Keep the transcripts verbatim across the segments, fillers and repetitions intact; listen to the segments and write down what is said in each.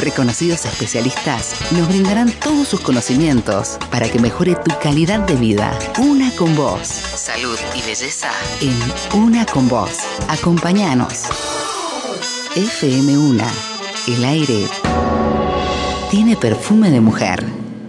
Reconocidos especialistas nos brindarán todos sus conocimientos para que mejore tu calidad de vida. Una con vos. Salud y belleza en Una con vos. Acompáñanos. F M uno. El aire tiene perfume de mujer.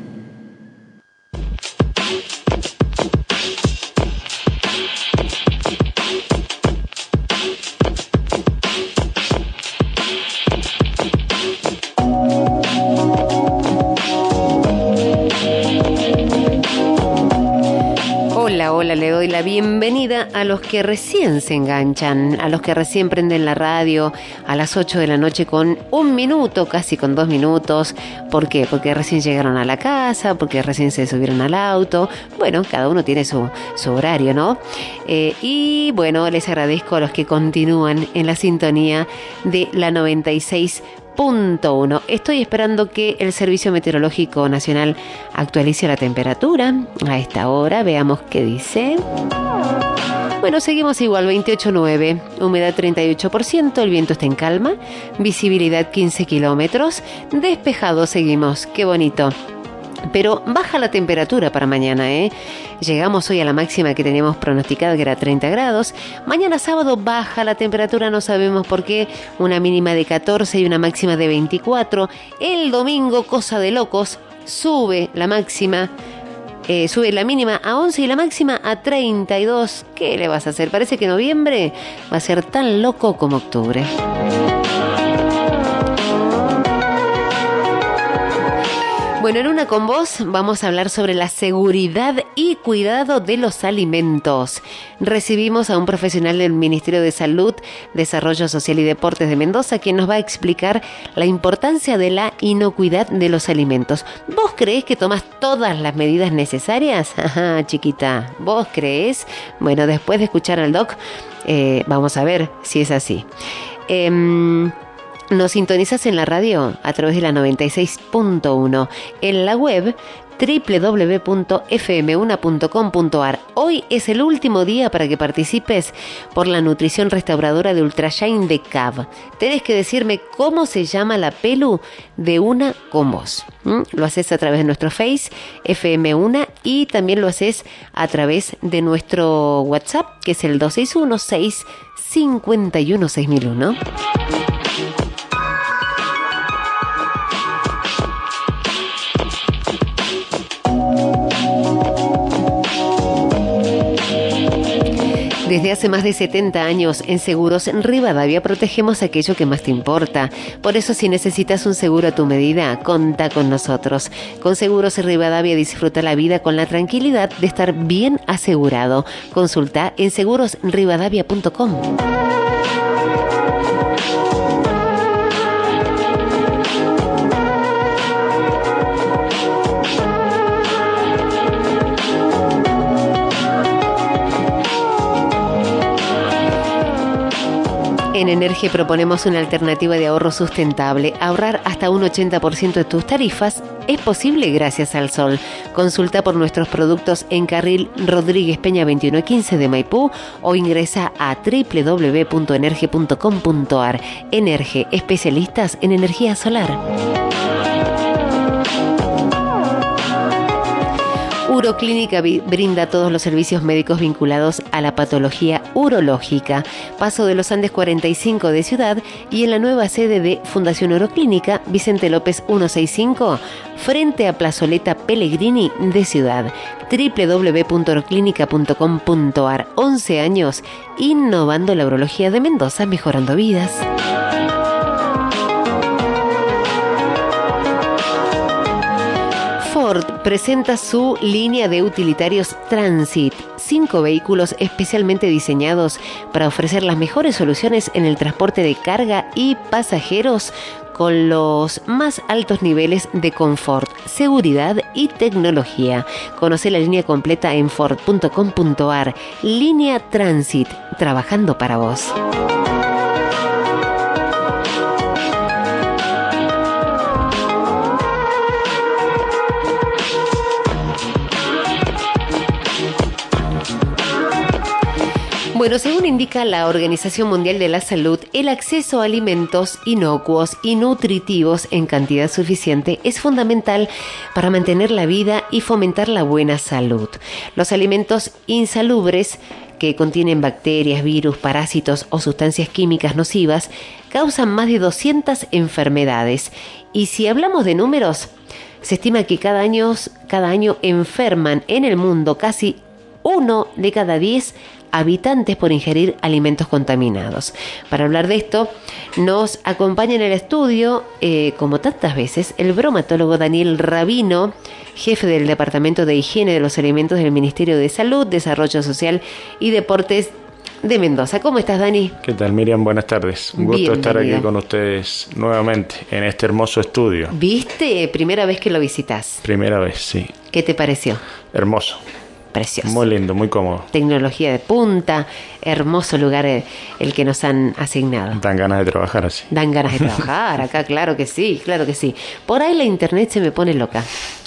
Hola, le doy la bienvenida a los que recién se enganchan, a los que recién prenden la radio a las ocho de la noche con un minuto, casi con dos minutos. ¿Por qué? Porque recién llegaron a la casa, porque recién se subieron al auto. Bueno, cada uno tiene su, su horario, ¿no? Eh, y bueno, les agradezco a los que continúan en la sintonía de la noventa y seis punto uno. Estoy esperando que el Servicio Meteorológico Nacional actualice la temperatura a esta hora. Veamos qué dice. Bueno, seguimos igual, veintiocho nueve, humedad treinta y ocho por ciento, el viento está en calma, visibilidad quince kilómetros, despejado seguimos, qué bonito. Pero baja la temperatura para mañana, ¿eh? Llegamos hoy a la máxima que teníamos pronosticada, que era treinta grados. Mañana sábado baja la temperatura, no sabemos por qué. Una mínima de catorce y una máxima de veinticuatro. El domingo, cosa de locos, sube la máxima, eh, sube la mínima a once y la máxima a treinta y dos. ¿Qué le vas a hacer? Parece que noviembre va a ser tan loco como octubre. Bueno, en Una con vos vamos a hablar sobre la seguridad y cuidado de los alimentos. Recibimos a un profesional del Ministerio de Salud, Desarrollo Social y Deportes de Mendoza, quien nos va a explicar la importancia de la inocuidad de los alimentos. ¿Vos creés que tomas todas las medidas necesarias? Ajá, chiquita, ¿vos creés? Bueno, después de escuchar al doc, eh, vamos a ver si es así. Eh, Nos sintonizas en la radio a través de la noventa y seis punto uno, en la web doble u doble u doble u punto f m uno punto com punto a r. Hoy es el último día para que participes por la nutrición restauradora de Ultrashine de C A V. Tenés que decirme cómo se llama la pelu de Una con vos. ¿Mm? Lo haces a través de nuestro Face, F M uno, y también lo haces a través de nuestro WhatsApp, que es el dos seis uno, seis cinco uno, seis mil uno. Desde hace más de setenta años en Seguros Rivadavia protegemos aquello que más te importa. Por eso, si necesitas un seguro a tu medida, contá con nosotros. Con Seguros Rivadavia disfruta la vida con la tranquilidad de estar bien asegurado. Consulta en seguros rivadavia punto com. En Energe proponemos una alternativa de ahorro sustentable. Ahorrar hasta un ochenta por ciento de tus tarifas es posible gracias al sol. Consulta por nuestros productos en Carril Rodríguez Peña veintiuno quince de Maipú o ingresa a doble u doble u doble u punto energe punto com punto a r. Energe, especialistas en energía solar. Uroclínica brinda todos los servicios médicos vinculados a la patología urológica. Paso de los Andes cuarenta y cinco de Ciudad y en la nueva sede de Fundación Uroclínica, Vicente López ciento sesenta y cinco, frente a Plazoleta Pellegrini de Ciudad. doble u doble u doble u punto uroclínica punto com punto a r. once años innovando la urología de Mendoza, mejorando vidas. Ford presenta su línea de utilitarios Transit, cinco vehículos especialmente diseñados para ofrecer las mejores soluciones en el transporte de carga y pasajeros con los más altos niveles de confort, seguridad y tecnología. Conoce la línea completa en ford punto com punto a r. Línea Transit, trabajando para vos. Bueno, según indica la Organización Mundial de la Salud, el acceso a alimentos inocuos y nutritivos en cantidad suficiente es fundamental para mantener la vida y fomentar la buena salud. Los alimentos insalubres, que contienen bacterias, virus, parásitos o sustancias químicas nocivas, causan más de doscientas enfermedades. Y si hablamos de números, se estima que cada año, cada año enferman en el mundo casi uno de cada diez habitantes por ingerir alimentos contaminados. Para hablar de esto, nos acompaña en el estudio, eh, como tantas veces, el bromatólogo Daniel Rabino, jefe del Departamento de Higiene de los Alimentos del Ministerio de Salud, Desarrollo Social y Deportes de Mendoza. ¿Cómo estás, Dani? ¿Qué tal, Miriam? Buenas tardes. Un gusto Bienvenida. estar aquí con ustedes nuevamente en este hermoso estudio. ¿Viste? Primera vez que lo visitas. Primera vez, sí. ¿Qué te pareció? Hermoso. Precioso. Muy lindo, muy cómodo. Tecnología de punta, hermoso lugar el, el que nos han asignado. Dan ganas de trabajar así. Dan ganas de trabajar acá, claro que sí, claro que sí. Por ahí la internet se me pone loca.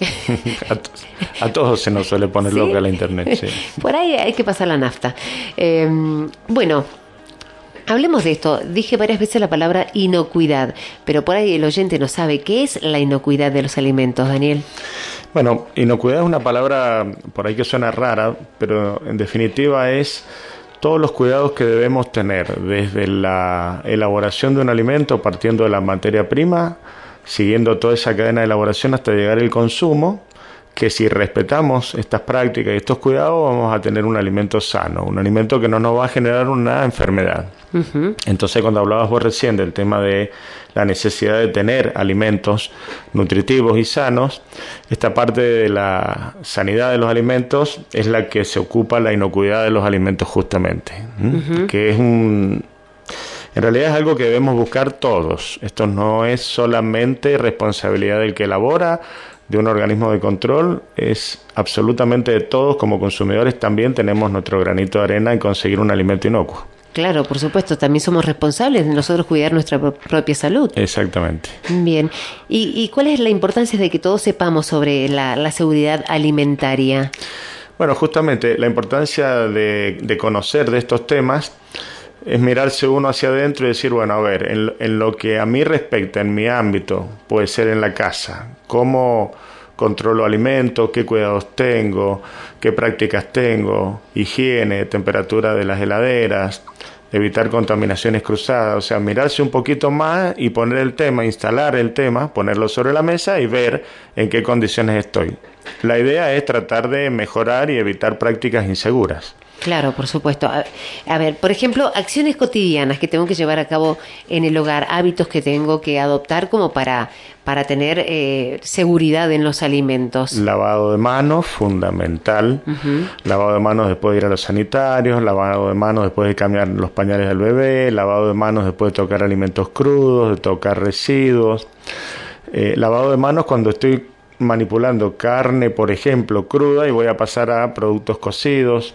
a, to- a todos se nos suele poner ¿Sí? loca la internet, sí. Por ahí hay que pasar la nafta. Eh, bueno, hablemos de esto. Dije varias veces la palabra inocuidad, pero por ahí el oyente no sabe qué es la inocuidad de los alimentos, Daniel. Bueno, inocuidad es una palabra por ahí que suena rara, pero en definitiva es todos los cuidados que debemos tener desde la elaboración de un alimento, partiendo de la materia prima, siguiendo toda esa cadena de elaboración hasta llegar al consumo, que si respetamos estas prácticas y estos cuidados vamos a tener un alimento sano, un alimento que no nos va a generar una enfermedad. Uh-huh. Entonces, cuando hablabas vos recién del tema de la necesidad de tener alimentos nutritivos y sanos, esta parte de la sanidad de los alimentos es la que se ocupa la inocuidad de los alimentos justamente, uh-huh. que es un... En realidad es algo que debemos buscar todos. Esto no es solamente responsabilidad del que elabora, de un organismo de control, es absolutamente de todos. Como consumidores también tenemos nuestro granito de arena en conseguir un alimento inocuo. Claro, por supuesto, también somos responsables de nosotros cuidar nuestra pro- propia salud. Exactamente. Bien, ¿Y, ¿y cuál es la importancia de que todos sepamos sobre la, la seguridad alimentaria? Bueno, justamente la importancia de, de conocer de estos temas es mirarse uno hacia adentro y decir, bueno, a ver, en, en lo que a mí respecta, en mi ámbito, puede ser en la casa, cómo controlo alimentos, qué cuidados tengo, qué prácticas tengo, higiene, temperatura de las heladeras, evitar contaminaciones cruzadas, o sea, mirarse un poquito más y poner el tema, instalar el tema, ponerlo sobre la mesa y ver en qué condiciones estoy. La idea es tratar de mejorar y evitar prácticas inseguras. Claro, por supuesto. A, a ver, por ejemplo, acciones cotidianas que tengo que llevar a cabo en el hogar, hábitos que tengo que adoptar como para, para tener eh, seguridad en los alimentos. Lavado de manos, fundamental. Uh-huh. Lavado de manos después de ir a los sanitarios, lavado de manos después de cambiar los pañales del bebé, lavado de manos después de tocar alimentos crudos, de tocar residuos. Eh, lavado de manos cuando estoy manipulando carne, por ejemplo, cruda y voy a pasar a productos cocidos.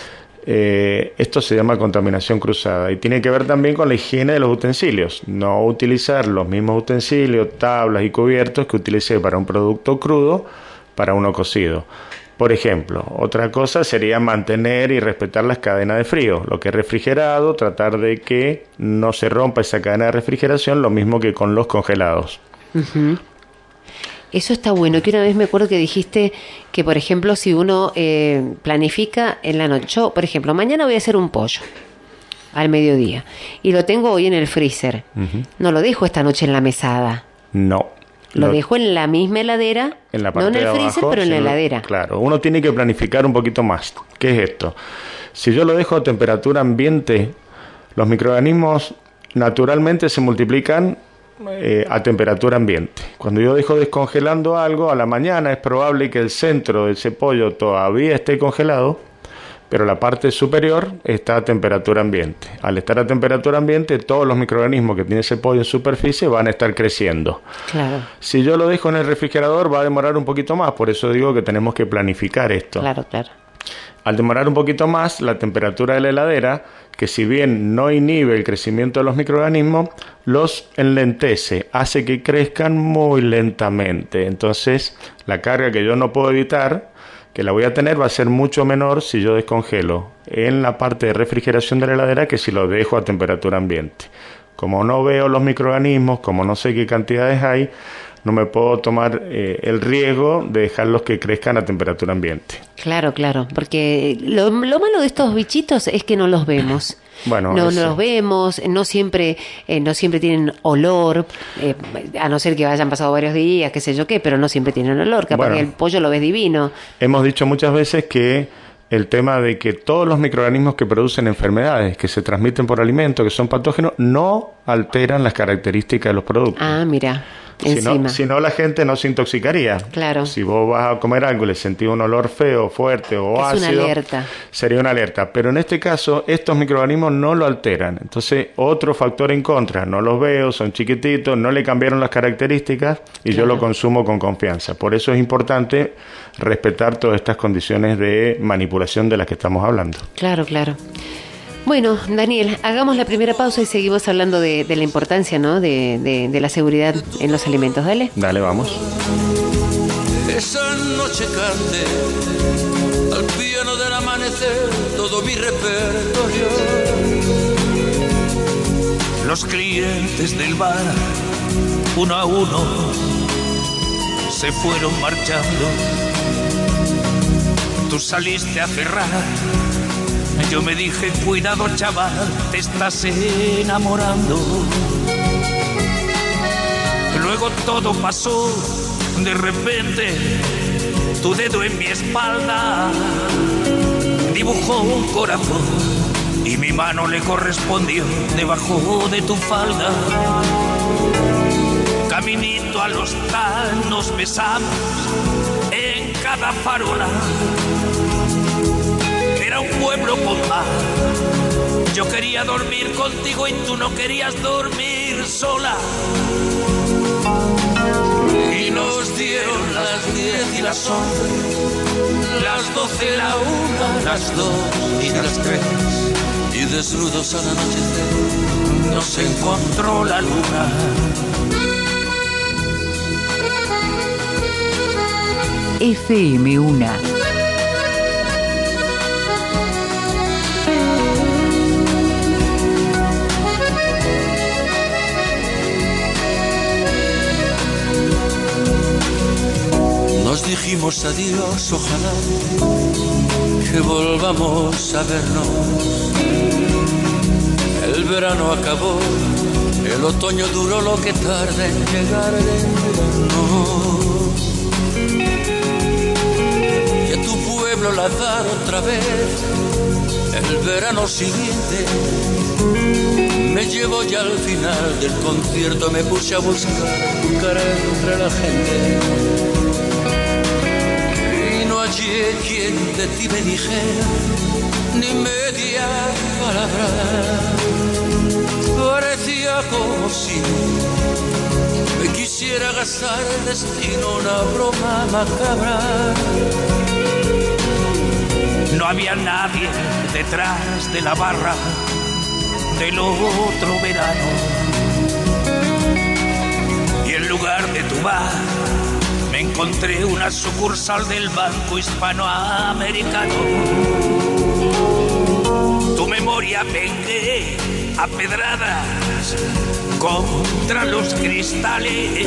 Eh, esto se llama contaminación cruzada y tiene que ver también con la higiene de los utensilios. No utilizar los mismos utensilios, tablas y cubiertos que utilicé para un producto crudo para uno cocido. Por ejemplo, otra cosa sería mantener y respetar las cadenas de frío. Lo que es refrigerado, tratar de que no se rompa esa cadena de refrigeración, lo mismo que con los congelados. Uh-huh. Eso está bueno, que una vez me acuerdo que dijiste que, por ejemplo, si uno eh, planifica en la noche, yo, por ejemplo, mañana voy a hacer un pollo al mediodía y lo tengo hoy en el freezer, uh-huh. no lo dejo esta noche en la mesada. No. Lo, lo dejo en la misma heladera, en la parte no en el de freezer, abajo, pero en la sino, heladera. Claro, uno tiene que planificar un poquito más. ¿Qué es esto? Si yo lo dejo a temperatura ambiente, los microorganismos naturalmente se multiplican Eh, a temperatura ambiente. Cuando yo dejo descongelando algo a la mañana, es probable que el centro de ese pollo todavía esté congelado, pero la parte superior está a temperatura ambiente. Al estar a temperatura ambiente, todos los microorganismos que tiene ese pollo en superficie van a estar creciendo. Claro. Si yo lo dejo en el refrigerador, va a demorar un poquito más, por eso digo que tenemos que planificar esto. Claro, claro. Al demorar un poquito más, la temperatura de la heladera, que si bien no inhibe el crecimiento de los microorganismos, los enlentece, hace que crezcan muy lentamente. Entonces, la carga que yo no puedo evitar, que la voy a tener va a ser mucho menor si yo descongelo en la parte de refrigeración de la heladera que si lo dejo a temperatura ambiente. Como no veo los microorganismos, como no sé qué cantidades hay, no me puedo tomar eh, el riesgo de dejarlos que crezcan a temperatura ambiente. Claro, claro, porque lo, lo malo de estos bichitos es que no los vemos. Bueno, no, ese. no los vemos, no siempre, eh, no siempre tienen olor, eh, a no ser que hayan pasado varios días, qué sé yo qué, pero no siempre tienen olor. Capaz bueno, que el pollo lo ves divino. Hemos dicho muchas veces que el tema de que todos los microorganismos que producen enfermedades, que se transmiten por alimentos, que son patógenos, no alteran las características de los productos. Ah, mira. Si no, si no, la gente no se intoxicaría. Claro. Si vos vas a comer algo y le sentís un olor feo, fuerte o es ácido, una alerta. Sería una alerta. Pero en este caso, estos microorganismos no lo alteran. Entonces, otro factor en contra. No los veo, son chiquititos, no le cambiaron las características y claro, yo lo consumo con confianza. Por eso es importante respetar todas estas condiciones de manipulación de las que estamos hablando. Claro, claro. Bueno, Daniel, hagamos la primera pausa y seguimos hablando de, de la importancia, ¿no? de, de, de la seguridad en los alimentos. Dale. Dale, vamos. Esa noche canté al piano del amanecer todo mi repertorio. Los clientes del bar, uno a uno, se fueron marchando. Tú saliste a cerrar. Yo me dije, cuidado chaval, te estás enamorando. Luego todo pasó, de repente, tu dedo en mi espalda dibujó un corazón y mi mano le correspondió debajo de tu falda. Caminito al hostal nos besamos en cada farola. Era un pueblo con mar. Yo quería dormir contigo y tú no querías dormir sola. Y nos dieron las diez y las once, las doce, la una, las dos y las tres. Y desnudos al anochecer nos encontró la luna. F M UNA. Nos dijimos adiós, ojalá que volvamos a vernos. El verano acabó, el otoño duró lo que tarda en llegar el invierno. Y a tu pueblo la dar otra vez, el verano siguiente. Me llevo ya al final del concierto, me puse a buscar tu cara entre la gente. Hallé quien de ti me dijera ni media palabra. Parecía como si me quisiera gastar el destino, una broma macabra. No había nadie detrás de la barra del otro verano. Y en lugar de tu bar me encontré una sucursal del Banco Hispanoamericano. Tu memoria pegué a pedradas contra los cristales.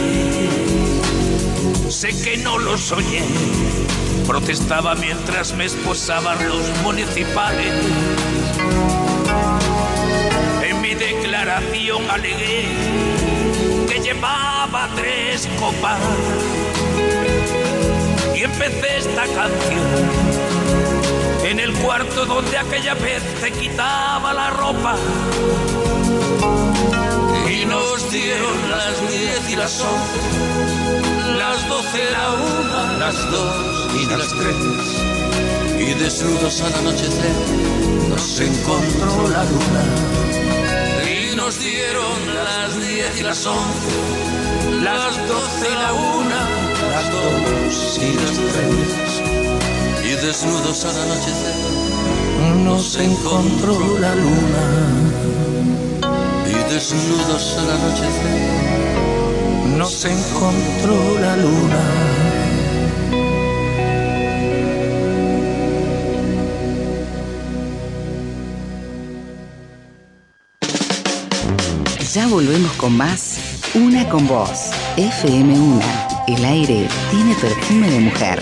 Sé que no lo soñé, protestaba mientras me esposaban los municipales. En mi declaración alegué que llevaba tres copas y empecé esta canción en el cuarto donde aquella vez te quitaba la ropa. Y nos dieron las diez y las once, las doce, la una, las dos y las tres. Y desnudos al anochecer nos encontró la luna. Y nos dieron las diez y las once, las doce, la una, las dos y las tres. Y desnudos al anochecer nos encontró la luna. Y desnudos al anochecer nos encontró la luna. Ya volvemos con más Una con Vos. F M uno. El aire tiene perfume de mujer.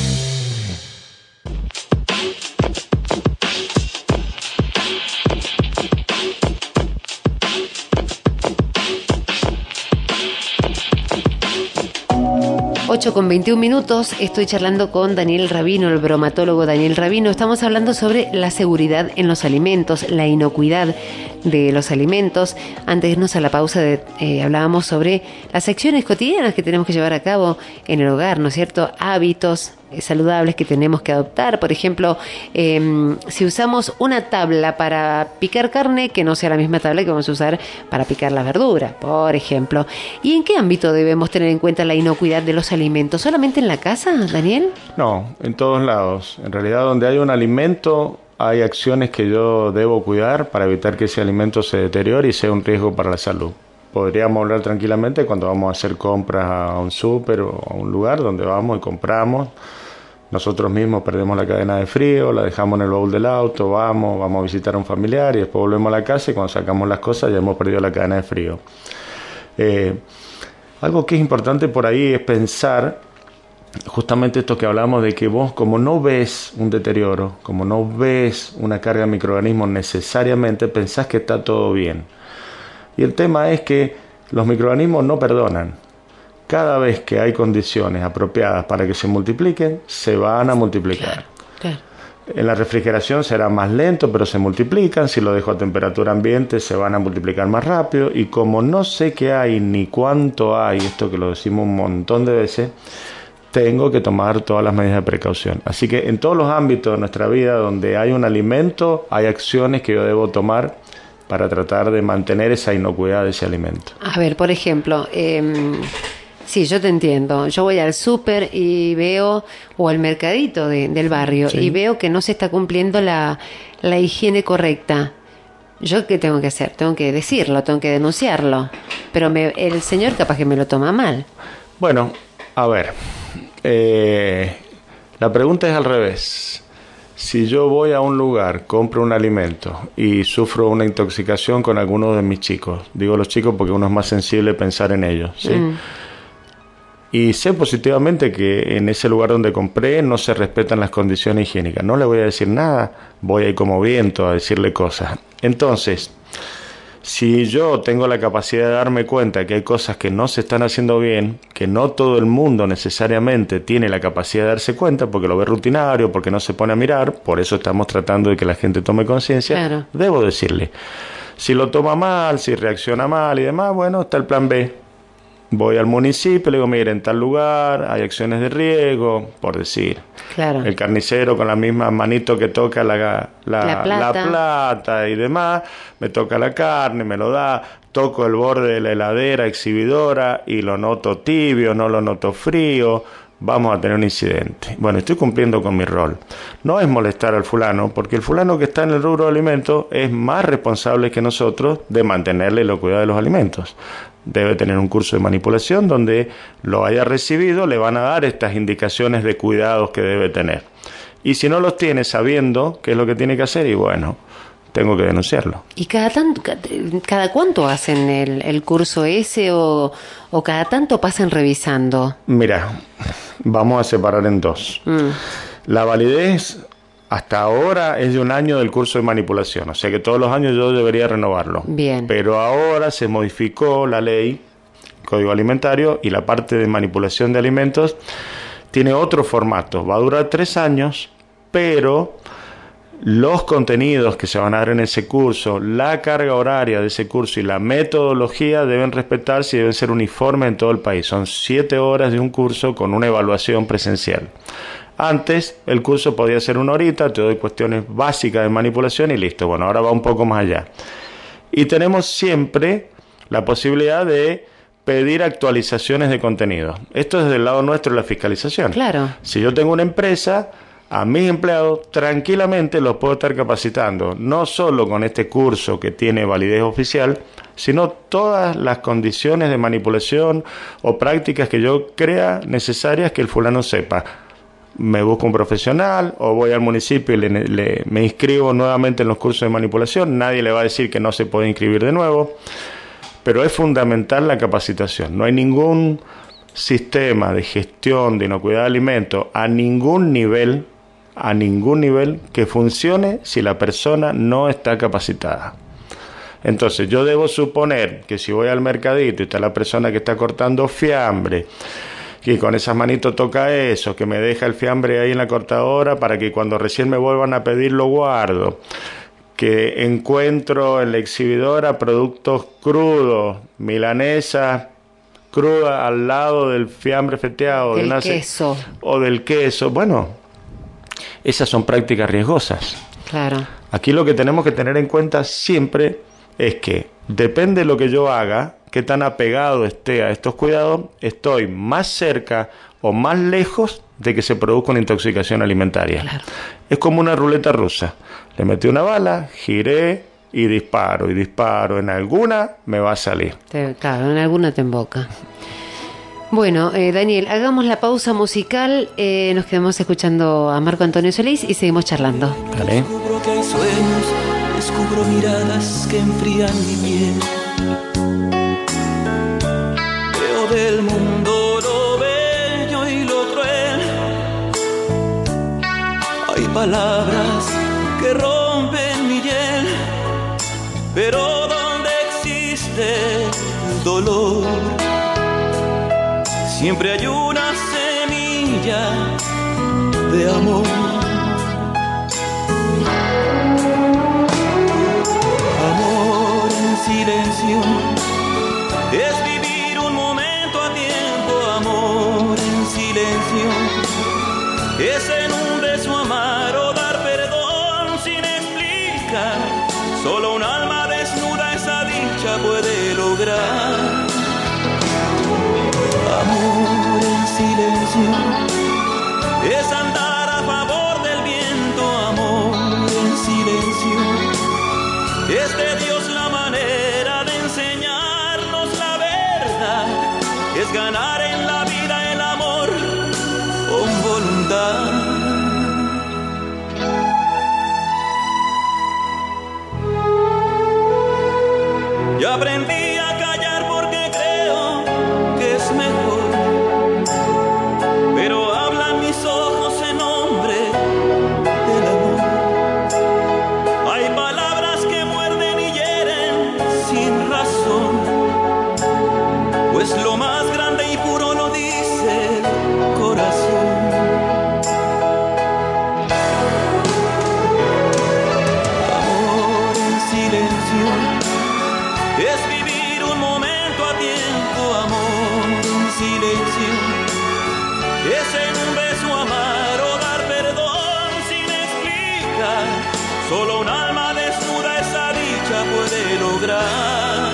ocho con veintiún minutos, estoy charlando con Daniel Rabino, el bromatólogo Daniel Rabino. Estamos hablando sobre la seguridad en los alimentos, la inocuidad de los alimentos. Antes de irnos a la pausa de, eh, hablábamos sobre las acciones cotidianas que tenemos que llevar a cabo en el hogar, ¿no es cierto? Hábitos eh, saludables que tenemos que adoptar. Por ejemplo, eh, si usamos una tabla para picar carne, que no sea la misma tabla que vamos a usar para picar la verdura, por ejemplo. ¿Y en qué ámbito debemos tener en cuenta la inocuidad de los alimentos? ¿Solamente en la casa, Daniel? No, en todos lados. En realidad, donde hay un alimento, hay acciones que yo debo cuidar para evitar que ese alimento se deteriore y sea un riesgo para la salud. Podríamos hablar tranquilamente cuando vamos a hacer compras a un súper o a un lugar donde vamos y compramos. Nosotros mismos perdemos la cadena de frío, la dejamos en el baúl del auto, vamos, vamos a visitar a un familiar y después volvemos a la casa y cuando sacamos las cosas ya hemos perdido la cadena de frío. Eh, algo que es importante por ahí es pensar justamente esto que hablamos de que vos, como no ves un deterioro, como no ves una carga de microorganismos necesariamente, pensás que está todo bien. Y el tema es que los microorganismos no perdonan. Cada vez que hay condiciones apropiadas para que se multipliquen, se van a multiplicar. Claro, claro. En la refrigeración será más lento, pero se multiplican. Si lo dejo a temperatura ambiente, se van a multiplicar más rápido. Y como no sé qué hay ni cuánto hay, esto que lo decimos un montón de veces, tengo que tomar todas las medidas de precaución. Así que en todos los ámbitos de nuestra vida donde hay un alimento, hay acciones que yo debo tomar para tratar de mantener esa inocuidad de ese alimento. A ver, por ejemplo, eh, sí, yo te entiendo. Yo voy al súper y veo, o al mercadito de, del barrio, sí, y veo que no se está cumpliendo la, la higiene correcta. ¿Yo qué tengo que hacer? Tengo que decirlo, tengo que denunciarlo. Pero me, el señor capaz que me lo toma mal. Bueno, a ver... Eh, la pregunta es al revés. Si yo voy a un lugar, compro un alimento y sufro una intoxicación con alguno de mis chicos, digo los chicos porque uno es más sensible a pensar en ellos, ¿sí? Mm. Y sé positivamente que en ese lugar donde compré no se respetan las condiciones higiénicas, no le voy a decir nada, voy a ir como viento a decirle cosas. Entonces, si yo tengo la capacidad de darme cuenta que hay cosas que no se están haciendo bien, que no todo el mundo necesariamente tiene la capacidad de darse cuenta porque lo ve rutinario, porque no se pone a mirar, por eso estamos tratando de que la gente tome conciencia, claro, debo decirle. Si lo toma mal, si reacciona mal y demás, bueno, está el plan B. Voy al municipio, le digo, mire, en tal lugar hay acciones de riesgo, por decir. Claro. El carnicero con la misma manito que toca la, la, la, plata. la plata y demás, me toca la carne, me lo da, toco el borde de la heladera exhibidora y lo noto tibio, no lo noto frío, vamos a tener un incidente. Bueno, estoy cumpliendo con mi rol. No es molestar al fulano, porque el fulano que está en el rubro de alimentos es más responsable que nosotros de mantenerle la cuidado de los alimentos. Debe tener un curso de manipulación donde lo haya recibido, le van a dar estas indicaciones de cuidados que debe tener. Y si no los tiene sabiendo qué es lo que tiene que hacer, y bueno, tengo que denunciarlo. ¿Y cada tanto, cada cuánto hacen el, el curso ese o, o cada tanto pasan revisando? Mira, vamos a separar en dos. Mm. La validez hasta ahora es de un año del curso de manipulación, o sea que todos los años yo debería renovarlo. Bien. Pero ahora se modificó la ley, el Código Alimentario, y la parte de manipulación de alimentos tiene otro formato. Va a durar tres años, pero los contenidos que se van a dar en ese curso, la carga horaria de ese curso y la metodología deben respetarse y deben ser uniformes en todo el país. Son siete horas de un curso con una evaluación presencial. Antes el curso podía ser una horita, te doy cuestiones básicas de manipulación y listo. Bueno, ahora va un poco más allá. Y tenemos siempre la posibilidad de pedir actualizaciones de contenido. Esto es desde el lado nuestro de la fiscalización. Claro. Si yo tengo una empresa, a mis empleados tranquilamente los puedo estar capacitando, no solo con este curso que tiene validez oficial, sino todas las condiciones de manipulación o prácticas que yo crea necesarias que el fulano sepa. Me busco un profesional o voy al municipio y le, le, me inscribo nuevamente en los cursos de manipulación. Nadie le va a decir que no se puede inscribir de nuevo. pero es fundamental la capacitación. No hay ningún sistema de gestión de inocuidad de alimentos a ningún nivel, a ningún nivel que funcione si la persona no está capacitada. Entonces yo debo suponer que si voy al mercadito y está la persona que está cortando fiambre, y con esas manitos toca eso, que me deja el fiambre ahí en la cortadora para que cuando recién me vuelvan a pedir lo guardo, que encuentro en la exhibidora productos crudos, milanesas cruda al lado del fiambre feteado, del de una queso o del queso. Bueno, esas son prácticas riesgosas. Claro. Aquí lo que tenemos que tener en cuenta siempre es que depende de lo que yo haga, qué tan apegado esté a estos cuidados, estoy más cerca o más lejos de que se produzca una intoxicación alimentaria. Claro. Es como una ruleta rusa. Le metí una bala, giré y disparo, y disparo. En alguna me va a salir. Te, claro, en alguna te emboca. Bueno, eh, Daniel, hagamos la pausa musical. Eh, nos quedamos escuchando a Marco Antonio Solís y seguimos charlando. ¿Vale? Descubro que hay sueños, descubro miradas que enfrían mi piel. Veo del mundo lo bello y lo cruel. Hay palabras que rompen mi hiel, pero donde existe el dolor, siempre hay una semilla de amor. Amor en silencio es vivir un momento a tiempo. Amor en silencio es en un beso amar o dar perdón sin explicar. Solo un alma desnuda esa dicha puede lograr. Amor en silencio es andar a favor del viento. Amor en silencio es de Dios la manera de enseñarnos la verdad. Es ganar en la vida el amor con voluntad. Y aprendí a callar porque creo que es mejor, pero hablan mis ojos en nombre del amor. Hay palabras que muerden y hieren sin razón, pues lo más grande y puro lo dice el corazón. Amor en silencio es vivir un momento a tiempo. Amor en silencio es en un beso amar o dar perdón sin explicar. Solo un alma desnuda esa dicha puede lograr.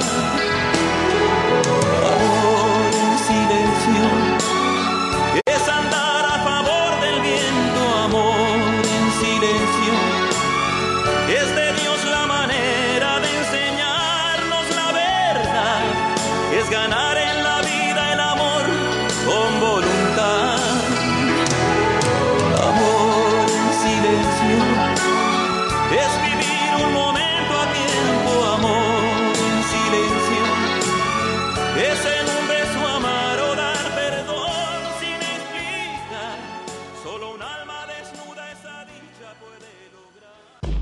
Amor en silencio es andar a favor del viento. Amor en silencio es de Dios la manera de enseñarnos la verdad. Es ganar en la vida el amor con voluntad. Amor en silencio es vivir un momento a tiempo. Amor en silencio es en un beso amar o dar perdón sin explicar. Solo un alma desnuda esa dicha puede lograr.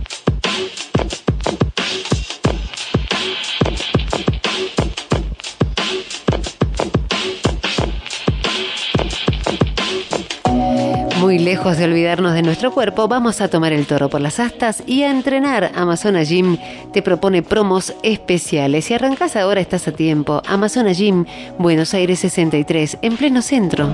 Muy lejos de olvidarnos de nuestro cuerpo, vamos a tomar el toro por las astas y a entrenar. Amazona Gym te propone promos especiales. Si arrancás ahora, estás a tiempo. Amazona Gym, Buenos Aires sesenta y tres, en pleno centro.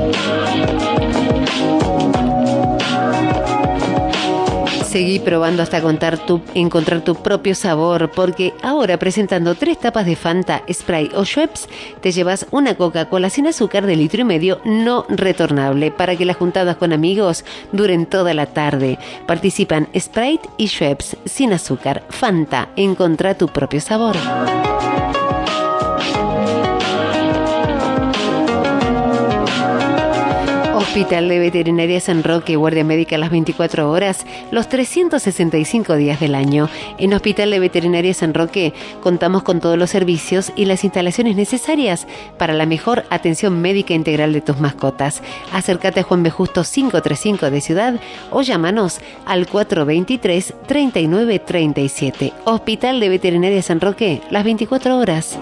Seguí probando hasta encontrar tu, encontrar tu propio sabor, porque ahora presentando tres tapas de Fanta, Sprite o Schweppes, te llevas una Coca-Cola sin azúcar de litro y medio no retornable para que las juntadas con amigos duren toda la tarde. Participan Sprite y Schweppes sin azúcar. Fanta, encontrá tu propio sabor. Hospital de Veterinaria San Roque, guardia médica las veinticuatro horas, los trescientos sesenta y cinco días del año. En Hospital de Veterinaria San Roque contamos con todos los servicios y las instalaciones necesarias para la mejor atención médica integral de tus mascotas. Acércate a Juan B. Justo quinientos treinta y cinco de Ciudad o llámanos al cuatro veintitrés, treinta y nueve treinta y siete. Hospital de Veterinaria San Roque, las veinticuatro horas.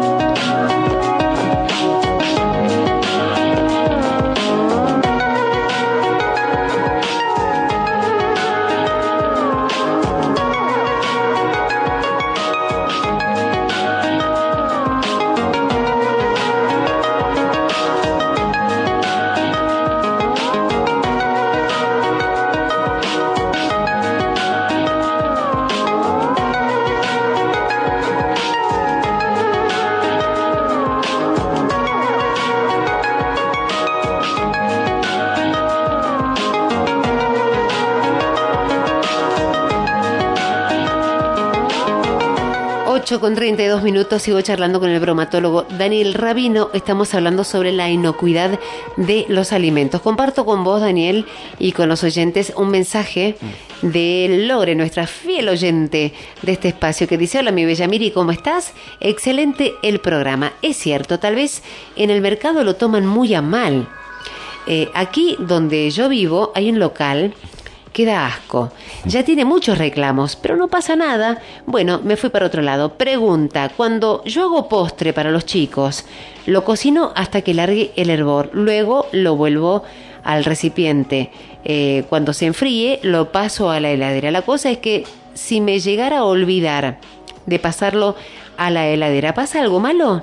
ocho con treinta y dos minutos, sigo charlando con el bromatólogo Daniel Rabino. Estamos hablando sobre la inocuidad de los alimentos. Comparto con vos, Daniel, y con los oyentes un mensaje de Lore, nuestra fiel oyente de este espacio, que dice: hola, mi bella Miri, ¿cómo estás? Excelente el programa. Es cierto, tal vez en el mercado lo toman muy a mal. Eh, aquí donde yo vivo hay un local que da asco. Ya tiene muchos reclamos, pero no pasa nada. Bueno, me fui para otro lado. Pregunta: cuando yo hago postre para los chicos, lo cocino hasta que largue el hervor. Luego lo vuelvo al recipiente. Eh, cuando se enfríe, lo paso a la heladera. La cosa es que si me llegara a olvidar de pasarlo a la heladera, ¿pasa algo malo?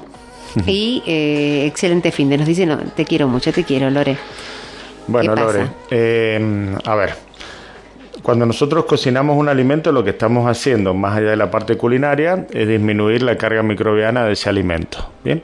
Y eh, excelente fin de. Nos dice: no, te quiero mucho, te quiero, Lore. Bueno, Lore, eh, a ver. Cuando nosotros cocinamos un alimento, lo que estamos haciendo, más allá de la parte culinaria, es disminuir la carga microbiana de ese alimento. Bien,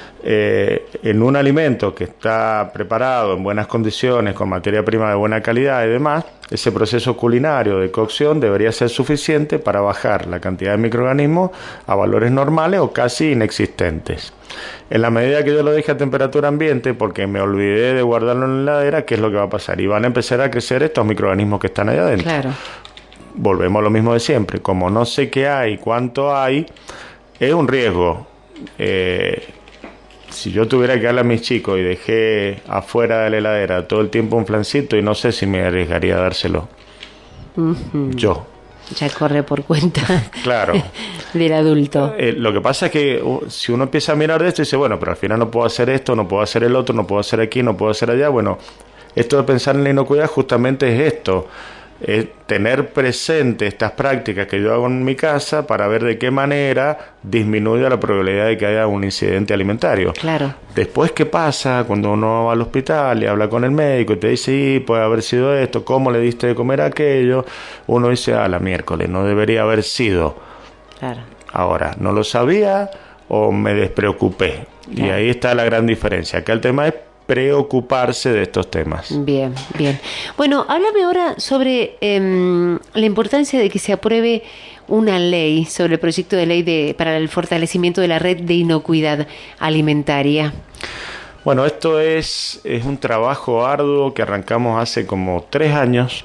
eh, en un alimento que está preparado en buenas condiciones, con materia prima de buena calidad y demás, ese proceso culinario de cocción debería ser suficiente para bajar la cantidad de microorganismos a valores normales o casi inexistentes. En la medida que yo lo deje a temperatura ambiente, porque me olvidé de guardarlo en la heladera, ¿qué es lo que va a pasar? Y van a empezar a crecer estos microorganismos que están allá adentro. Claro. Volvemos a lo mismo de siempre. Como no sé qué hay, cuánto hay, es un riesgo. Eh, si yo tuviera que darle a mis chicos y dejé afuera de la heladera todo el tiempo un flancito, y no sé si me arriesgaría a dárselo. Uh-huh. Yo. Ya corre por cuenta. Claro. Del adulto. Eh, lo que pasa es que uh, si uno empieza a mirar de esto y dice, bueno, pero al final no puedo hacer esto, no puedo hacer el otro, no puedo hacer aquí, no puedo hacer allá. Bueno, esto de pensar en la inocuidad justamente es esto. Es tener presente estas prácticas que yo hago en mi casa para ver de qué manera disminuye la probabilidad de que haya un incidente alimentario. Claro. Después, ¿qué pasa cuando uno va al hospital y habla con el médico y te dice, sí, puede haber sido esto, cómo le diste de comer aquello? Uno dice, ah, la miércoles, no debería haber sido. Claro. Ahora, ¿no lo sabía o me despreocupé? Claro. Y ahí está la gran diferencia. Acá el tema es preocuparse de estos temas. Bien, bien. Bueno, háblame ahora sobre eh, la importancia de que se apruebe una ley sobre el proyecto de ley de, para el fortalecimiento de la red de inocuidad alimentaria. Bueno, esto es, es un trabajo arduo que arrancamos hace como tres años.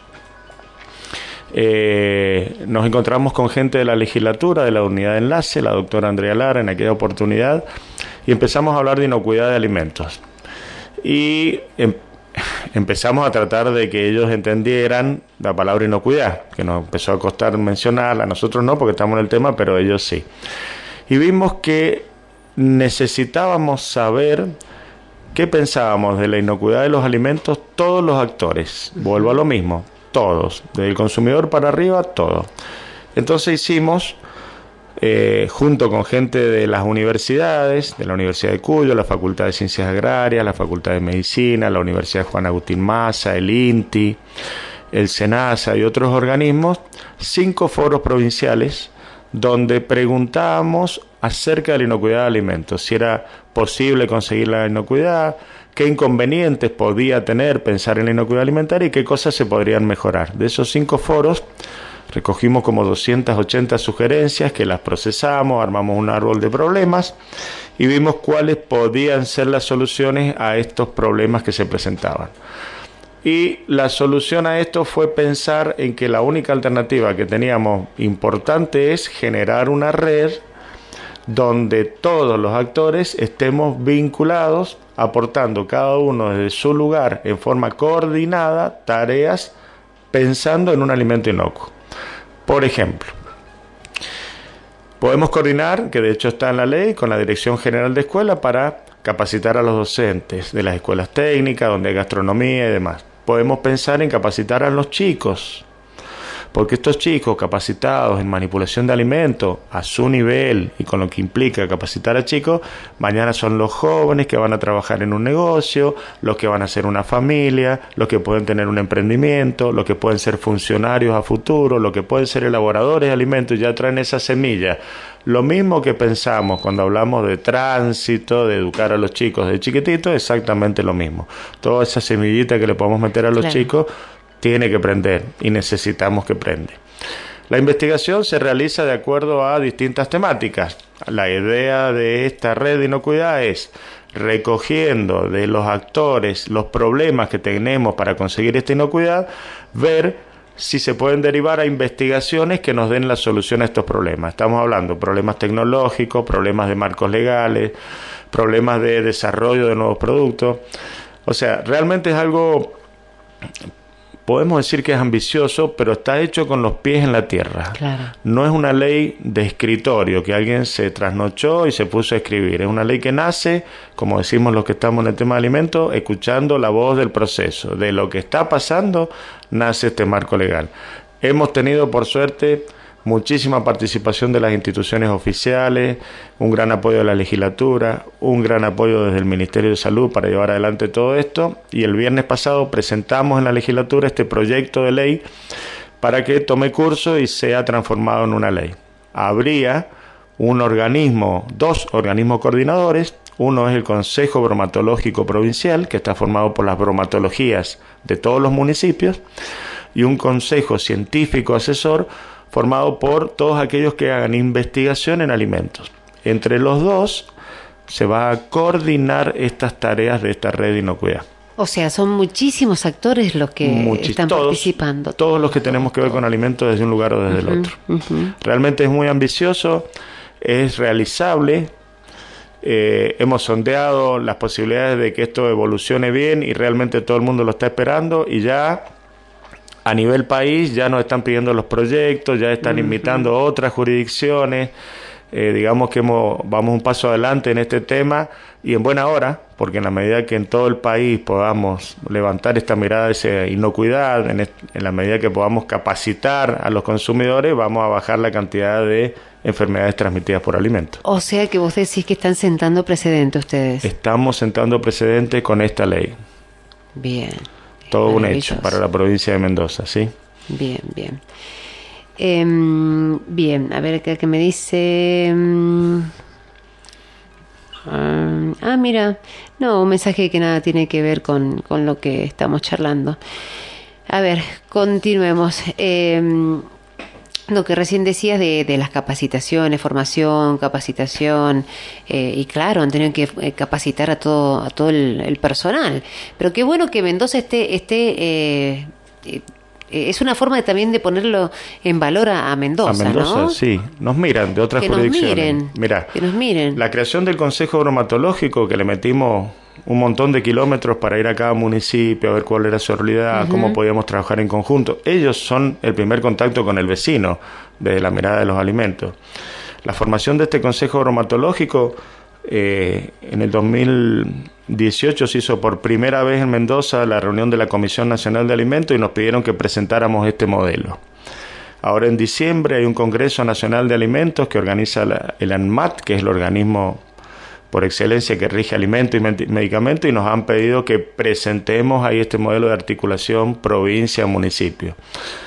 Eh, nos encontramos con gente de la legislatura, de la unidad de enlace, la doctora Andrea Lara en aquella oportunidad, y empezamos a hablar de inocuidad de alimentos. Y em, empezamos a tratar de que ellos entendieran la palabra inocuidad, que nos empezó a costar mencionarla. A nosotros no, porque estamos en el tema, pero ellos sí. Y vimos que necesitábamos saber qué pensábamos de la inocuidad de los alimentos todos los actores. Vuelvo a lo mismo, todos, desde el consumidor para arriba, todo. Entonces hicimos... Eh, junto con gente de las universidades, de la Universidad de Cuyo, la Facultad de Ciencias Agrarias, la Facultad de Medicina, la Universidad Juan Agustín Maza, el INTI, el SENASA y otros organismos, cinco foros provinciales donde preguntábamos acerca de la inocuidad de alimentos, si era posible conseguir la inocuidad, qué inconvenientes podía tener pensar en la inocuidad alimentaria y qué cosas se podrían mejorar. De esos cinco foros Recogimos como doscientas ochenta sugerencias que las procesamos, armamos un árbol de problemas y vimos cuáles podían ser las soluciones a estos problemas que se presentaban. Y la solución a esto fue pensar en que la única alternativa que teníamos importante es generar una red donde todos los actores estemos vinculados, aportando cada uno desde su lugar en forma coordinada tareas pensando en un alimento inocuo. Por ejemplo, podemos coordinar, que de hecho está en la ley, con la Dirección General de Escuela para capacitar a los docentes de las escuelas técnicas, donde hay gastronomía y demás. Podemos pensar en capacitar a los chicos, porque estos chicos capacitados en manipulación de alimentos a su nivel y con lo que implica capacitar a chicos, mañana son los jóvenes que van a trabajar en un negocio, los que van a hacer una familia, los que pueden tener un emprendimiento, los que pueden ser funcionarios a futuro, los que pueden ser elaboradores de alimentos, ya traen esa semilla. Lo mismo que pensamos cuando hablamos de tránsito, de educar a los chicos de chiquititos, exactamente lo mismo. Toda esa semillita que le podemos meter a los claro. chicos tiene que prender y necesitamos que prenda. La investigación se realiza de acuerdo a distintas temáticas. La idea de esta red de inocuidad es, recogiendo de los actores los problemas que tenemos para conseguir esta inocuidad, ver si se pueden derivar a investigaciones que nos den la solución a estos problemas. Estamos hablando de problemas tecnológicos, problemas de marcos legales, problemas de desarrollo de nuevos productos. O sea, realmente es algo, podemos decir que es ambicioso, pero está hecho con los pies en la tierra. Claro. No es una ley de escritorio, que alguien se trasnochó y se puso a escribir. Es una ley que nace, como decimos los que estamos en el tema de alimentos, escuchando la voz del proceso. De lo que está pasando, nace este marco legal. Hemos tenido, por suerte, muchísima participación de las instituciones oficiales, un gran apoyo de la legislatura, un gran apoyo desde el Ministerio de Salud para llevar adelante todo esto, y el viernes pasado presentamos en la legislatura este proyecto de ley para que tome curso y sea transformado en una ley. Habría un organismo, dos organismos coordinadores. Uno es el Consejo Bromatológico Provincial, que está formado por las bromatologías de todos los municipios, y un consejo científico asesor formado por todos aquellos que hagan investigación en alimentos. Entre los dos se va a coordinar estas tareas de esta red de inocuidad. O sea, son muchísimos actores los que Muchis, están todos, participando. Todos los que tenemos que ver con alimentos desde un lugar o desde uh-huh, el otro. Uh-huh. Realmente es muy ambicioso, es realizable. Eh, hemos sondeado las posibilidades de que esto evolucione bien y realmente todo el mundo lo está esperando, y ya a nivel país ya nos están pidiendo los proyectos, ya están uh-huh. invitando a otras jurisdicciones. Eh, digamos que hemos, vamos un paso adelante en este tema, y en buena hora, porque en la medida que en todo el país podamos levantar esta mirada de esa inocuidad, en, est- en la medida que podamos capacitar a los consumidores, vamos a bajar la cantidad de enfermedades transmitidas por alimentos. O sea que vos decís que están sentando precedentes ustedes. Estamos sentando precedentes con esta ley. Bien. Todo un hecho para la provincia de Mendoza, ¿sí? Bien, bien. Eh, bien, a ver qué me dice. Um, ah, mira, no, un mensaje que nada tiene que ver con, con lo que estamos charlando. A ver, continuemos. Eh, lo que recién decías de, de las capacitaciones, formación, capacitación, eh, y claro, han tenido que eh, capacitar a todo, a todo el, el personal. Pero qué bueno que Mendoza esté, esté eh, eh, es una forma de, también de ponerlo en valor a, a Mendoza, A Mendoza, ¿no? Sí. Nos miran de otras que jurisdicciones. Nos miren, Mirá, que nos miren. La creación del Consejo Bromatológico, que le metimos un montón de kilómetros para ir a cada municipio a ver cuál era su realidad, uh-huh. cómo podíamos trabajar en conjunto. Ellos son el primer contacto con el vecino desde la mirada de los alimentos. La formación de este Consejo Bromatológico eh, en el dos mil dieciocho se hizo por primera vez en Mendoza la reunión de la Comisión Nacional de Alimentos y nos pidieron que presentáramos este modelo. Ahora en diciembre hay un Congreso Nacional de Alimentos que organiza la, el ANMAT, que es el organismo por excelencia que rige alimentos y medicamentos, y nos han pedido que presentemos ahí este modelo de articulación provincia-municipio.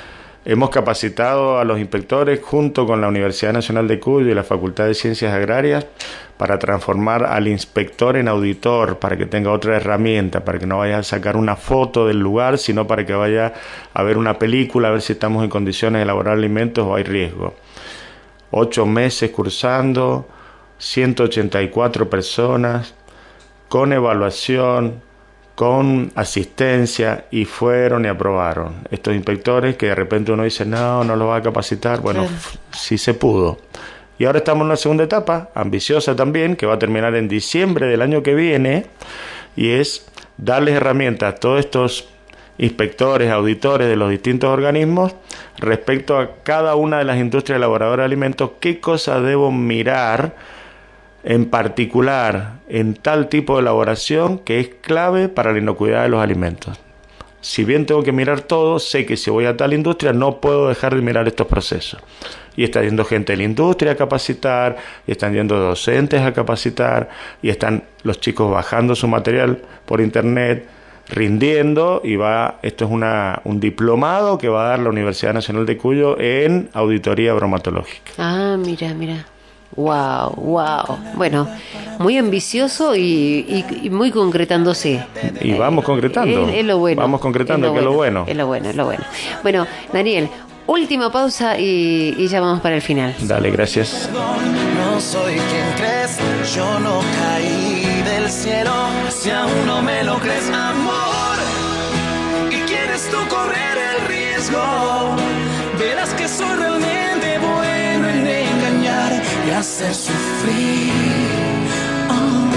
Hemos capacitado a los inspectores junto con la Universidad Nacional de Cuyo y la Facultad de Ciencias Agrarias para transformar al inspector en auditor, para que tenga otra herramienta, para que no vaya a sacar una foto del lugar, sino para que vaya a ver una película, a ver si estamos en condiciones de elaborar alimentos o hay riesgo. Ocho meses cursando, ciento ochenta y cuatro personas, con evaluación, con asistencia, y fueron y aprobaron. Estos inspectores que de repente uno dice, no, no los va a capacitar, bueno, claro. Sí se pudo. Y ahora estamos en una segunda etapa, ambiciosa también, que va a terminar en diciembre del año que viene, y es darles herramientas a todos estos inspectores, auditores de los distintos organismos respecto a cada una de las industrias elaboradoras de alimentos, qué cosas debo mirar en particular en tal tipo de elaboración que es clave para la inocuidad de los alimentos. Si bien tengo que mirar todo, sé que si voy a tal industria no puedo dejar de mirar estos procesos. Y está yendo gente de la industria a capacitar, y están yendo docentes a capacitar, y están los chicos bajando su material por internet, rindiendo, y va, esto es una, un diplomado que va a dar la Universidad Nacional de Cuyo en auditoría bromatológica. Ah, mira, mira. Wow, wow. Bueno, muy ambicioso y, y, y muy concretándose. Y vamos concretando. Es, es lo bueno. Vamos concretando, que es lo bueno. Es lo bueno, es lo bueno. Bueno, Daniel, última pausa y, y ya vamos para el final. Dale, gracias. No soy quien crees, yo no caí del cielo. Si aún no me lo crees, amor, y quieres tú correr el riesgo, verás que soy realmente bueno en engañar y hacer sufrir. Oh.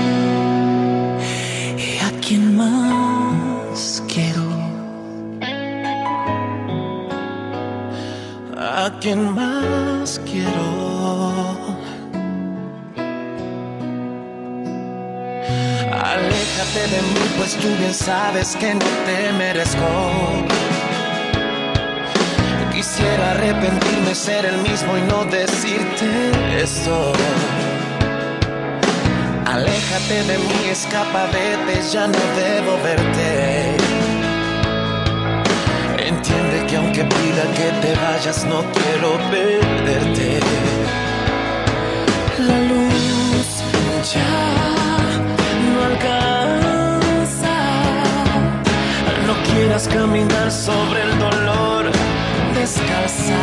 ¿Y a quién más quiero? ¿A quién más quiero? Aléjate de mí, pues tú bien sabes que no te merezco. Quisiera arrepentirme, ser el mismo y no decirte eso. Aléjate de mí, escapa, vete, ya no debo verte. Entiende que aunque pida que te vayas, no quiero perderte. La luz ya no alcanza. No quieras caminar sobre el dolor descalza.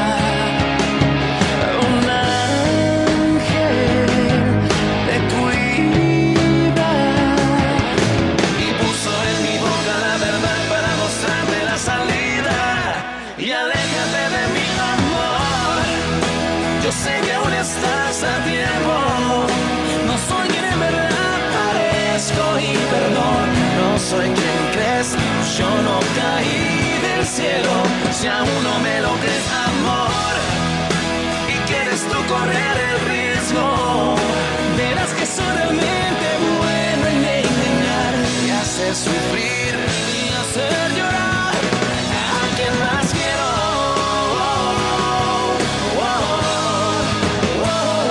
Un ángel te cuida y puso en mi boca la verdad para mostrarme la salida. Y aléjate de mi amor, yo sé que aún estás a tiempo. No soy quien en verdad parezco y perdón, no soy quien crees, yo no caí del cielo. Si aún no me lo crees, amor, y quieres tú correr el riesgo, verás que soy realmente bueno en engañar y hacer sufrir y hacer llorar. ¿A quién más quiero? Oh, oh,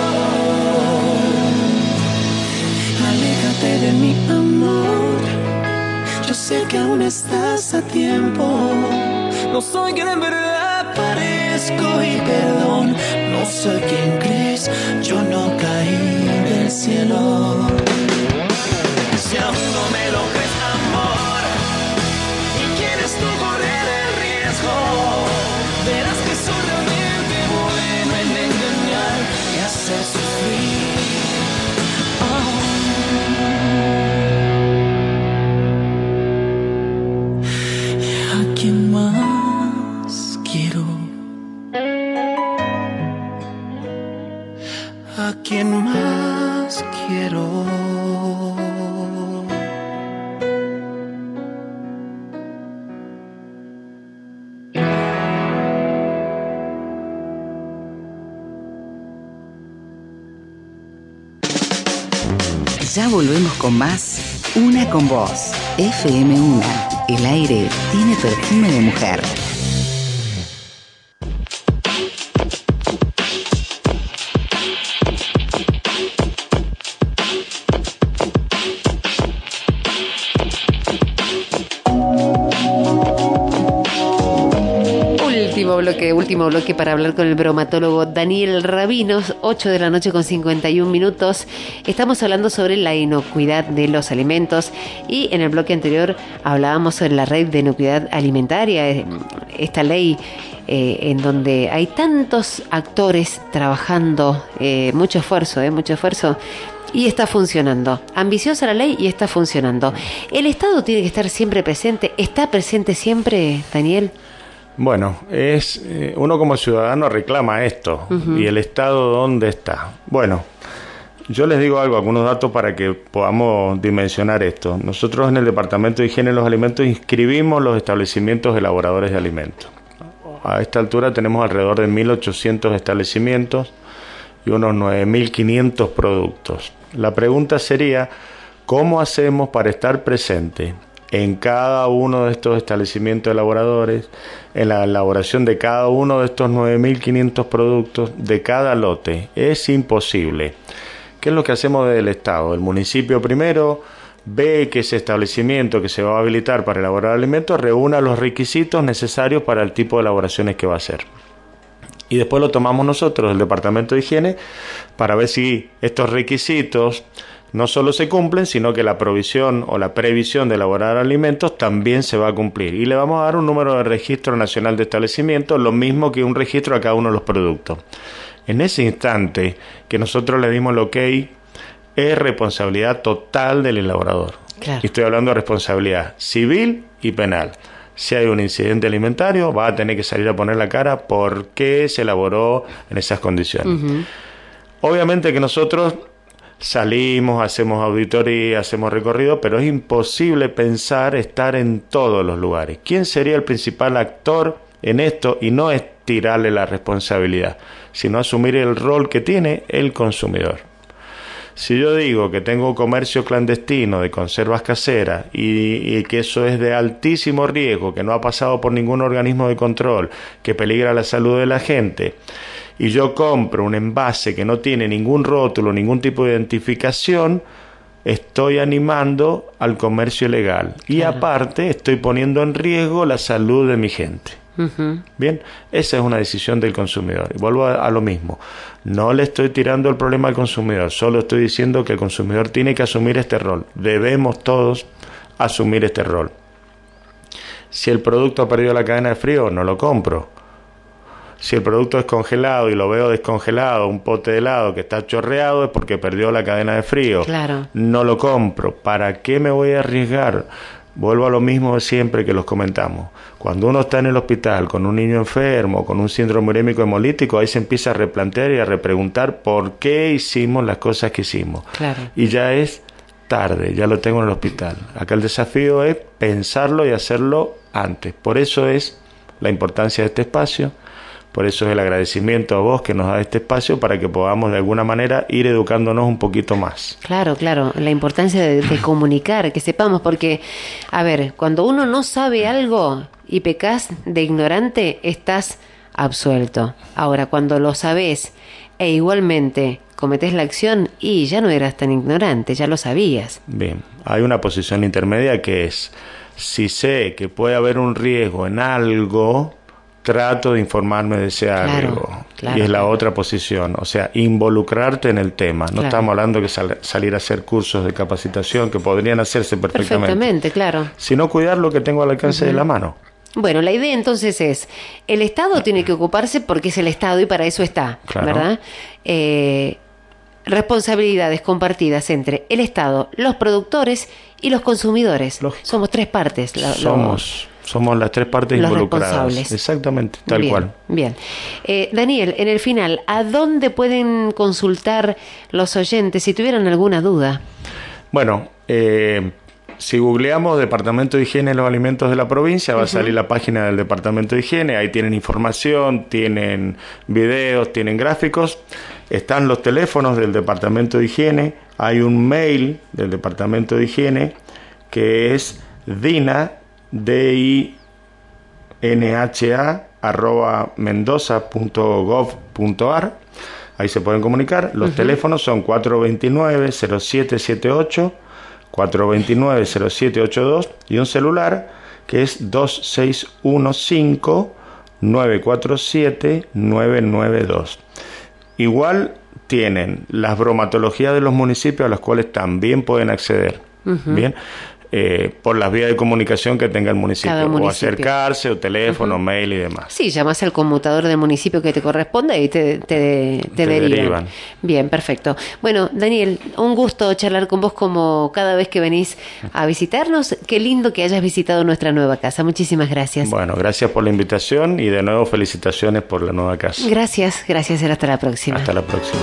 oh. Aléjate de mi amor, yo sé que aún estás a tiempo. No soy quien en verdad parezco y perdón, no soy quien crees, yo no caí del cielo. Si aún no me lo crees, amor, y quieres tú correr el riesgo, verás que soy realmente bueno en engañar y hacer sufrir. Oh. ¿A quién más quiero? ¿A quién más quiero? Ya volvemos con más Una con Vos, F M uno. El aire tiene perfume de mujer. bloque, último bloque para hablar con el bromatólogo Daniel Rabinos, ocho de la noche con cincuenta y un minutos. Estamos hablando sobre la inocuidad de los alimentos y en el bloque anterior hablábamos sobre la red de inocuidad alimentaria, esta ley eh, en donde hay tantos actores trabajando, eh, mucho esfuerzo, eh, mucho esfuerzo. Y está funcionando. Ambiciosa la ley y está funcionando. ¿El Estado tiene que estar siempre presente? ¿Está presente siempre, Daniel? Bueno, es eh, uno como ciudadano reclama esto. Uh-huh. ¿Y el Estado dónde está? Bueno, yo les digo algo, algunos datos para que podamos dimensionar esto. Nosotros en el Departamento de Higiene de los Alimentos inscribimos los establecimientos elaboradores de alimentos. A esta altura tenemos alrededor de mil ochocientos establecimientos y unos nueve mil quinientos productos. La pregunta sería, ¿cómo hacemos para estar presente en cada uno de estos establecimientos elaboradores, en la elaboración de cada uno de estos nueve mil quinientos productos, de cada lote? Es imposible. ¿Qué es lo que hacemos desde el Estado? El municipio primero ve que ese establecimiento que se va a habilitar para elaborar alimentos reúna los requisitos necesarios para el tipo de elaboraciones que va a hacer. Y después lo tomamos nosotros, el Departamento de Higiene, para ver si estos requisitos no solo se cumplen, sino que la provisión o la previsión de elaborar alimentos también se va a cumplir. Y le vamos a dar un número de registro nacional de establecimientos, lo mismo que un registro a cada uno de los productos. En ese instante que nosotros le dimos el ok, es responsabilidad total del elaborador. Claro. Y estoy hablando de responsabilidad civil y penal. Si hay un incidente alimentario, va a tener que salir a poner la cara por qué se elaboró en esas condiciones. Uh-huh. Obviamente que nosotros salimos, hacemos auditoría, hacemos recorrido, pero es imposible pensar estar en todos los lugares. ¿Quién sería el principal actor en esto? Y no es tirarle la responsabilidad, sino asumir el rol que tiene el consumidor. Si yo digo que tengo comercio clandestino de conservas caseras y, y que eso es de altísimo riesgo, que no ha pasado por ningún organismo de control, que peligra la salud de la gente, y yo compro un envase que no tiene ningún rótulo, ningún tipo de identificación, estoy animando al comercio ilegal. Y claro, aparte estoy poniendo en riesgo la salud de mi gente. Uh-huh. Bien, esa es una decisión del consumidor. Y vuelvo a, a lo mismo. No le estoy tirando el problema al consumidor, solo estoy diciendo que el consumidor tiene que asumir este rol. Debemos todos asumir este rol. Si el producto ha perdido la cadena de frío, no lo compro. Si el producto es congelado y lo veo descongelado, un pote de helado que está chorreado, es porque perdió la cadena de frío. Claro. No lo compro. ¿Para qué me voy a arriesgar? Vuelvo a lo mismo de siempre que los comentamos. Cuando uno está en el hospital con un niño enfermo, con un síndrome urémico hemolítico, ahí se empieza a replantear y a repreguntar por qué hicimos las cosas que hicimos. Claro. Y ya es tarde, ya lo tengo en el hospital. Acá el desafío es pensarlo y hacerlo antes. Por eso es la importancia de este espacio. Por eso es el agradecimiento a vos que nos da este espacio para que podamos de alguna manera ir educándonos un poquito más. Claro, claro, la importancia de, de comunicar, que sepamos, porque, a ver, cuando uno no sabe algo y pecas de ignorante, estás absuelto. Ahora, cuando lo sabés e igualmente cometés la acción, y ya no eras tan ignorante, ya lo sabías. Bien, hay una posición intermedia que es, si sé que puede haber un riesgo en algo, trato de informarme de ese claro, algo. Claro, y es la claro. otra posición. O sea, involucrarte en el tema. No claro. estamos hablando de sal- salir a hacer cursos de capacitación que podrían hacerse perfectamente. Perfectamente, claro. Sino cuidar lo que tengo al alcance uh-huh. de la mano. Bueno, la idea entonces es, el Estado tiene que ocuparse porque es el Estado y para eso está, claro. ¿verdad? Eh, responsabilidades compartidas entre el Estado, los productores y los consumidores. Lógico. Somos tres partes. La, Somos... Lo... Somos las tres partes los involucradas. Responsables. Exactamente, tal bien, cual. Bien. Eh, Daniel, en el final, ¿a dónde pueden consultar los oyentes si tuvieran alguna duda? Bueno, eh, si googleamos Departamento de Higiene de los Alimentos de la provincia, va uh-huh. a salir la página del Departamento de Higiene. Ahí tienen información, tienen videos, tienen gráficos. Están los teléfonos del Departamento de Higiene. Hay un mail del Departamento de Higiene que es dina D I N H A arroba mendoza punto gov punto a r. Ahí se pueden comunicar. Los uh-huh. teléfonos son cuatro dos nueve, cero siete siete ocho, cuatro dos nueve, cero siete ocho dos y un celular que es dos seis uno cinco, nueve cuatro siete, nueve nueve dos. Igual tienen las bromatologías de los municipios a las cuales también pueden acceder. Uh-huh. Bien. Eh, por las vías de comunicación que tenga el municipio, municipio. O acercarse, o teléfono, uh-huh. mail y demás. Sí, llamas al conmutador del municipio que te corresponde y te, te, te, te derivan. derivan. Bien, perfecto. Bueno, Daniel, un gusto charlar con vos como cada vez que venís a visitarnos. Qué lindo que hayas visitado nuestra nueva casa. Muchísimas gracias. Bueno, gracias por la invitación y de nuevo felicitaciones por la nueva casa. Gracias, gracias. Hasta la próxima. Hasta la próxima.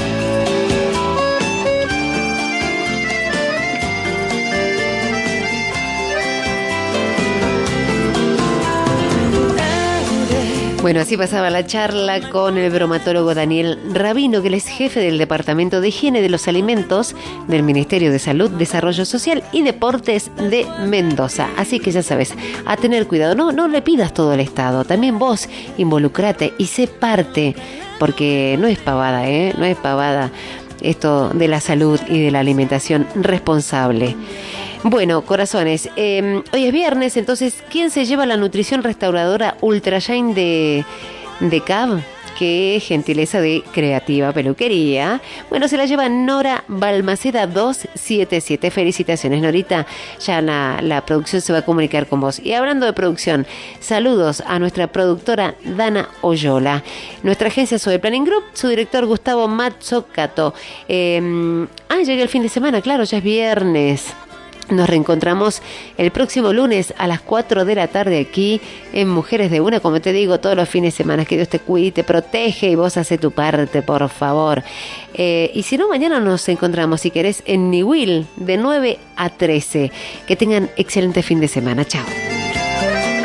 Bueno, así pasaba la charla con el bromatólogo Daniel Rabino, que él es jefe del Departamento de Higiene de los Alimentos del Ministerio de Salud, Desarrollo Social y Deportes de Mendoza. Así que ya sabes, a tener cuidado, no, no le pidas todo al Estado, también vos involucrate y sé parte, porque no es pavada, ¿eh? No es pavada esto de la salud y de la alimentación responsable. Bueno, corazones, eh, hoy es viernes, entonces, ¿quién se lleva la nutrición restauradora Ultra Shine de, de C A B? Que es gentileza de Creativa Peluquería. Bueno, se la lleva Nora Balmaceda dos siete siete. Felicitaciones, Norita. Ya la, la producción se va a comunicar con vos. Y hablando de producción, saludos a nuestra productora Dana Oyola. Nuestra agencia Soy Planning Group, su director Gustavo Mazzocato. Eh, ah, llega el fin de semana, claro, ya es viernes. Nos reencontramos el próximo lunes a las cuatro de la tarde aquí en Mujeres de Una, como te digo, todos los fines de semana. Que Dios te cuide, te protege y vos hace tu parte, por favor. Eh, y si no, mañana nos encontramos, si querés, en Niwil de nueve a trece. Que tengan excelente fin de semana. Chao.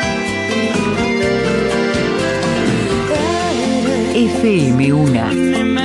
F M Una.